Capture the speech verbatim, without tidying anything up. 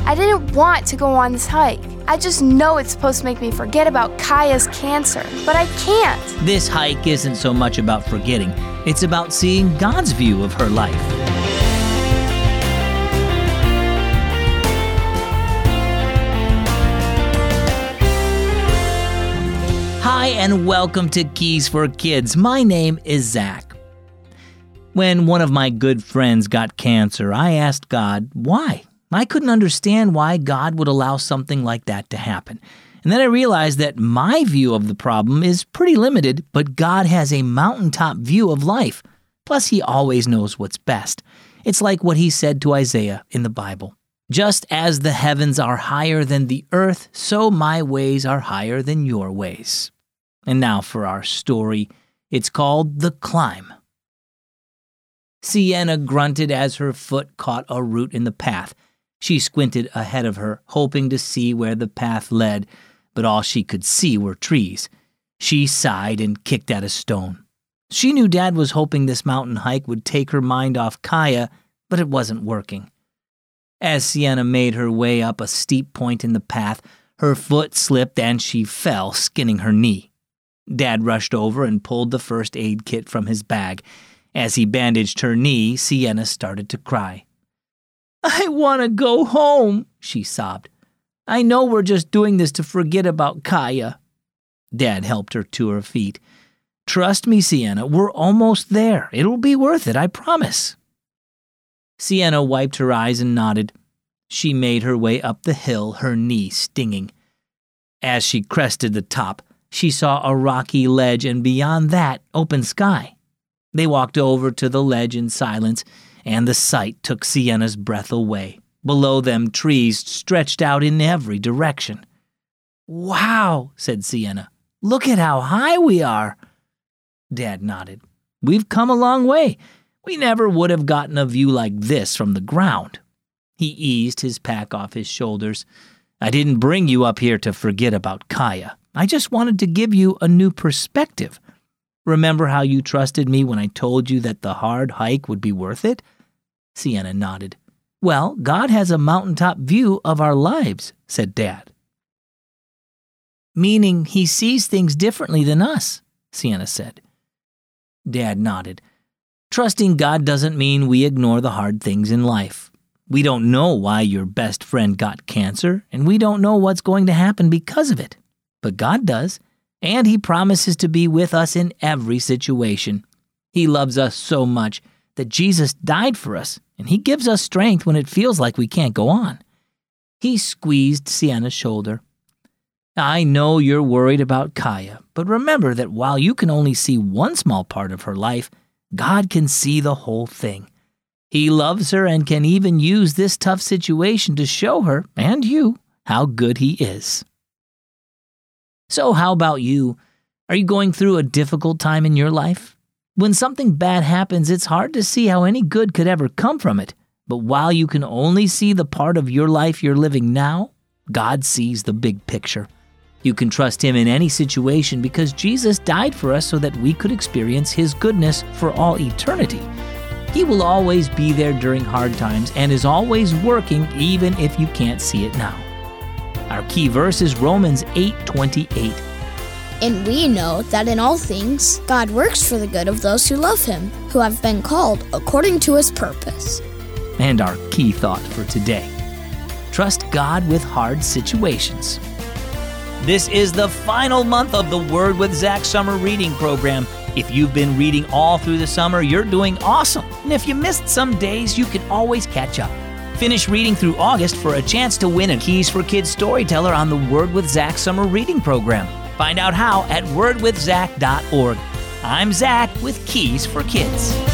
I didn't want to go on this hike. I just know it's supposed to make me forget about Kaya's cancer, but I can't. This hike isn't so much about forgetting. It's about seeing God's view of her life. Hi, and welcome to Keys for Kids. My name is Zach. When one of my good friends got cancer, I asked God why. I couldn't understand why God would allow something like that to happen. And then I realized that my view of the problem is pretty limited, but God has a mountaintop view of life. Plus, He always knows what's best. It's like what He said to Isaiah in the Bible. Just as the heavens are higher than the earth, so my ways are higher than your ways. And now for our story. It's called The Climb. Sienna grunted as her foot caught a root in the path. She squinted ahead of her, hoping to see where the path led, but all she could see were trees. She sighed and kicked at a stone. She knew Dad was hoping this mountain hike would take her mind off Kaya, but it wasn't working. As Sienna made her way up a steep point in the path, her foot slipped and she fell, skinning her knee. Dad rushed over and pulled the first aid kit from his bag. As he bandaged her knee, Sienna started to cry. "I want to go home," she sobbed. "I know we're just doing this to forget about Kaya." Dad helped her to her feet. "Trust me, Sienna, we're almost there. It'll be worth it, I promise." Sienna wiped her eyes and nodded. She made her way up the hill, her knee stinging. As she crested the top, she saw a rocky ledge and beyond that, open sky. They walked over to the ledge in silence, and the sight took Sienna's breath away. Below them, trees stretched out in every direction. "Wow," said Sienna. "Look at how high we are." Dad nodded. "We've come a long way. We never would have gotten a view like this from the ground." He eased his pack off his shoulders. "I didn't bring you up here to forget about Kaya. I just wanted to give you a new perspective. Remember how you trusted me when I told you that the hard hike would be worth it?" Sienna nodded. "Well, God has a mountaintop view of our lives," said Dad. "Meaning He sees things differently than us," Sienna said. Dad nodded. "Trusting God doesn't mean we ignore the hard things in life. We don't know why your best friend got cancer, and we don't know what's going to happen because of it. But God does, and He promises to be with us in every situation. He loves us so much that Jesus died for us, and He gives us strength when it feels like we can't go on." He squeezed Sienna's shoulder. "I know you're worried about Kaya, but remember that while you can only see one small part of her life, God can see the whole thing. He loves her and can even use this tough situation to show her, and you, how good He is." So how about you? Are you going through a difficult time in your life? When something bad happens, it's hard to see how any good could ever come from it. But while you can only see the part of your life you're living now, God sees the big picture. You can trust Him in any situation because Jesus died for us so that we could experience His goodness for all eternity. He will always be there during hard times and is always working even if you can't see it now. Our key verse is Romans eight twenty-eight. "And we know that in all things God works for the good of those who love Him, who have been called according to His purpose." And our key thought for today: trust God with hard situations. This is the final month of the Word with Zach summer reading program. If you've been reading all through the summer, you're doing awesome. And if you missed some days, you can always catch up. Finish reading through August for a chance to win a Keys for Kids storyteller on the Word with Zach summer reading program. Find out how at word with zach dot org. I'm Zach with Keys for Kids.